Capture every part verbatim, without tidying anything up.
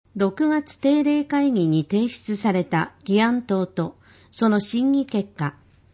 ろくがつ定例会議に提出された議案等とその審議結果。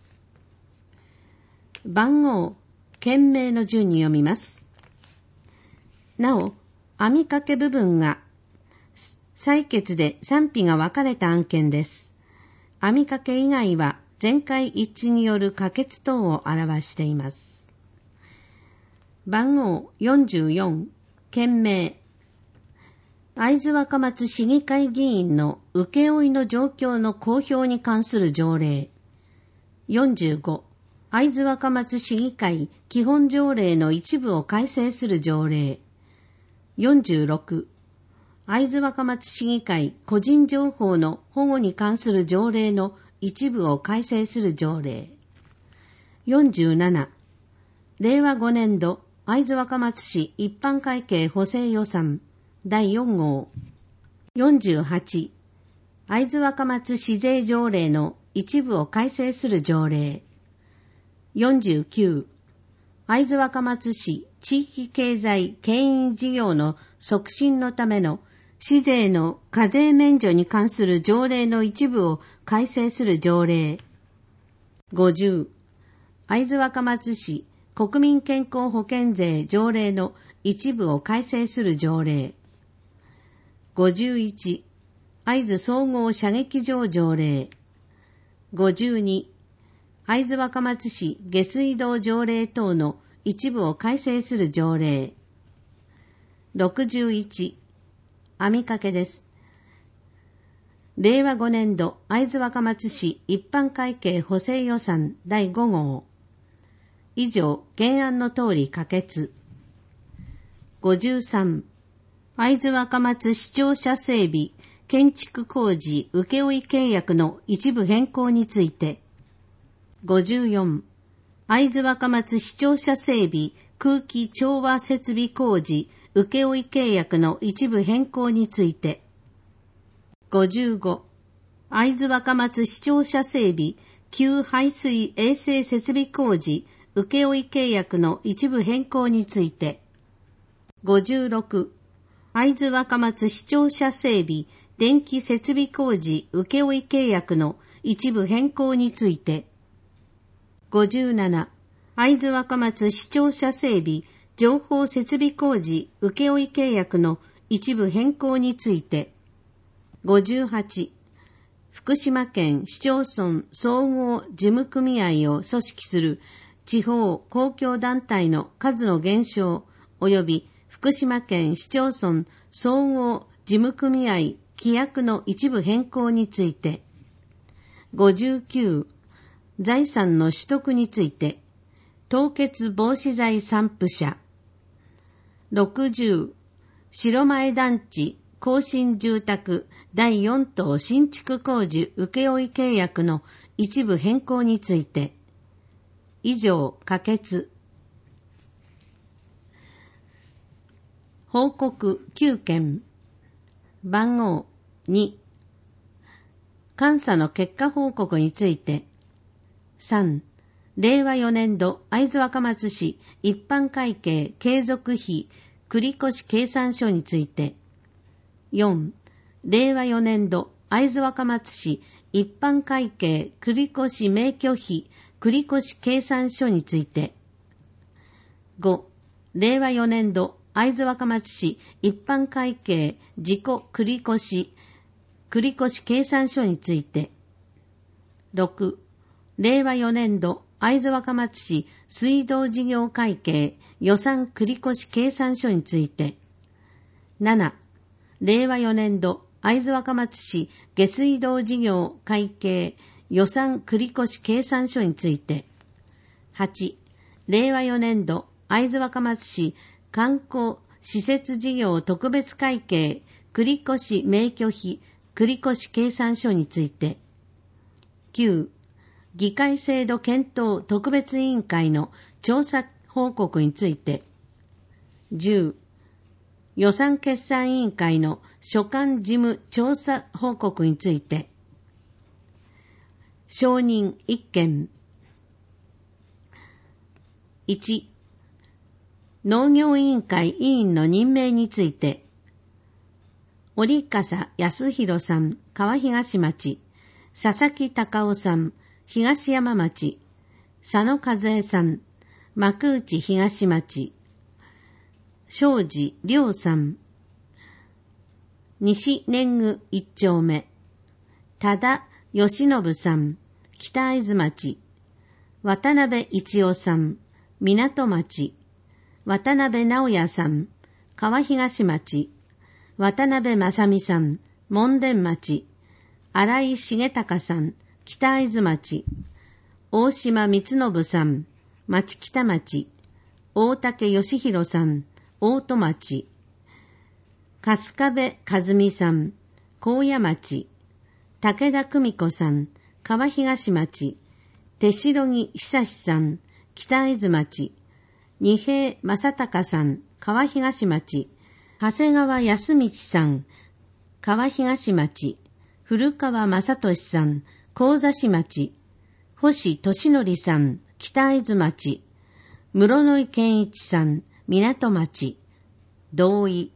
番号、件名の順に読みます。なお、網掛け部分が採決で賛否が分かれた案件です。網掛け以外は全会一致による可決等を表しています。番号よんじゅうよん、件名。会津若松市議会議員の請負の状況の公表に関する条例。よんじゅうご、会津若松市議会基本条例の一部を改正する条例。よんじゅうろく、会津若松市議会個人情報の保護に関する条例の一部を改正する条例。よんじゅうなな、れいわごねんど会津若松市一般会計補正予算だいよん号。よんじゅうはち、会津若松市税条例の一部を改正する条例。よんじゅうきゅう、会津若松市地域経済牽引事業の促進のための市税の課税免除に関する条例の一部を改正する条例。ごじゅう、会津若松市国民健康保険税条例の一部を改正する条例。ごじゅういち、会津総合射撃場条例。ごじゅうに、会津若松市下水道条例等の一部を改正する条例。ろくじゅういち、網掛けです。れいわごねんど会津若松市一般会計補正予算だいご号。以上、原案の通り可決。ごじゅうさん、会津若松市庁舎整備建築工事請負契約の一部変更について。ごじゅうよん、会津若松市庁舎整備空気調和設備工事請負契約の一部変更について。ごじゅうご、会津若松市庁舎整備給排水衛生設備工事請負契約の一部変更について。ごじゅうろく、会津若松市庁舎整備電気設備工事請負契約の一部変更について。ごじゅうなな、会津若松市庁舎整備情報設備工事請負契約の一部変更について。ごじゅうはち、福島県市町村総合事務組合を組織する地方公共団体の数の減少及び福島県市町村総合事務組合規約の一部変更について。ごじゅうきゅう、財産の取得について凍結防止剤散布者。ろくじゅう、白前団地更新住宅だいよん棟新築工事請負契約の一部変更について。以上、可決。報告きゅうけん。番号に、監査の結果報告について。さん、れいわよねんど会津若松市一般会計継続費繰越計算書について。よん、れいわよねんど会津若松市一般会計繰越免許費繰越計算書について。ご、れいわよねんど会津若松市一般会計自己繰越繰越計算書について。ろく、れいわよねんど会津若松市水道事業会計予算繰越計算書について。なな、れいわよねんど会津若松市下水道事業会計予算繰越計算書について。はち、れいわよねんど会津若松市観光施設事業特別会計繰越免許費繰越計算書について。きゅう、議会制度検討特別委員会の調査報告について。じゅう、予算決算委員会の所管事務調査報告について。承認いっけん。いち、農業委員会委員の任命について。 折笠康弘さん、川東町、佐々木隆夫さん、東山町、佐野和恵さん、幕内東町、庄司良さん、西年貢一丁目、多田義信さん、北会津町、渡辺一夫さん、港町、渡辺直也さん、川東町、渡辺正美さん、門田町、新井重隆さん、北会津町、大島光信さん、町北町、大竹義弘さん、大戸町、春日部和美さん、高野町、武田久美子さん、川東町、手代木久志さん、北会津町、二平正隆さん、川東町、長谷川康道さん、川東町、古川正俊さん、神座市町、星俊則さん、北会津町、室野健一さん、港町、同意。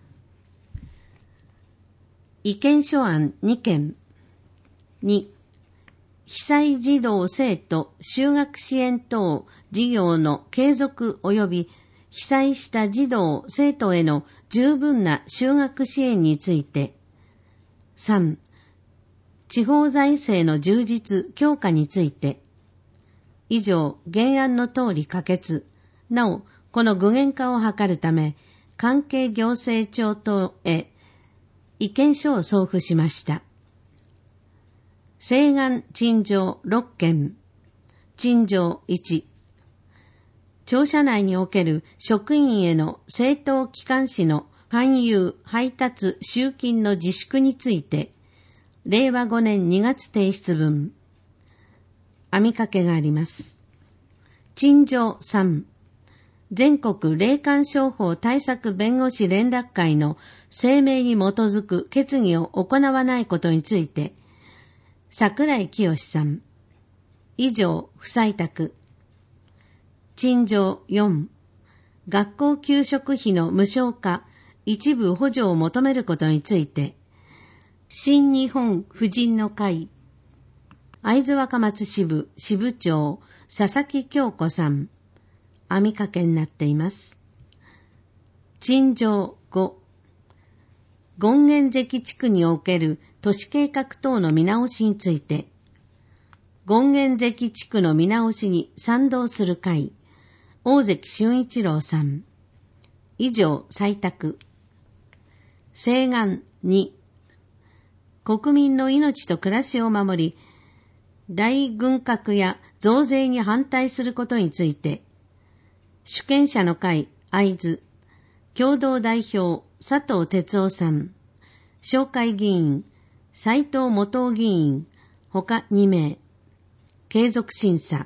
意見書案にけん。に、被災児童生徒就学支援等事業の継続及び被災した児童生徒への十分な就学支援について。さん、地方財政の充実強化について。以上、原案の通り可決。なお、この具現化を図るため、関係行政庁等へ意見書を送付しました。請願陳情ろっけん。陳情いち。庁舎内における職員への政党機関紙の勧誘、配達、集金の自粛について、れいわごねんにがつ提出分。網掛けがあります。陳情さん。全国霊感商法対策弁護士連絡会の声明に基づく決議を行わないことについて、櫻井清さん。以上、不採択。陳情よん。学校給食費の無償化、一部補助を求めることについて、新日本婦人の会、会津若松支部支部長、佐々木京子さん。網掛けになっています。陳情ご。権現関地区における都市計画等の見直しについて、権現関地区の見直しに賛同する会、大関俊一郎さん。以上、採択。請願に。国民の命と暮らしを守り、大軍拡や増税に反対することについて、主権者の会、会津、共同代表、佐藤哲夫さん、紹介議員、斉藤元夫議員、他にめい、継続審査。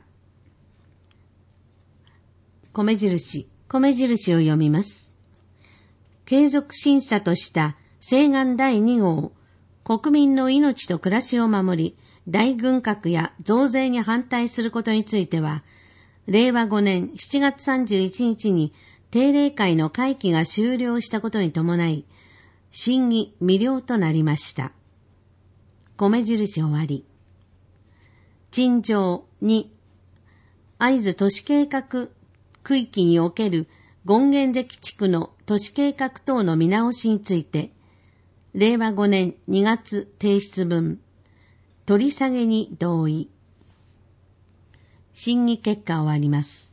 米印、米印を読みます。継続審査とした請願だいにごう、国民の命と暮らしを守り、大軍拡や増税に反対することについては、れいわごねんしちがつさんじゅういちにちに定例会の会期が終了したことに伴い、審議未了となりました。米印終わり。陳情に。会津都市計画区域における権現関地区の都市計画等の見直しについて、れいわごねんにがつ提出分、取り下げに同意。審議結果終わります。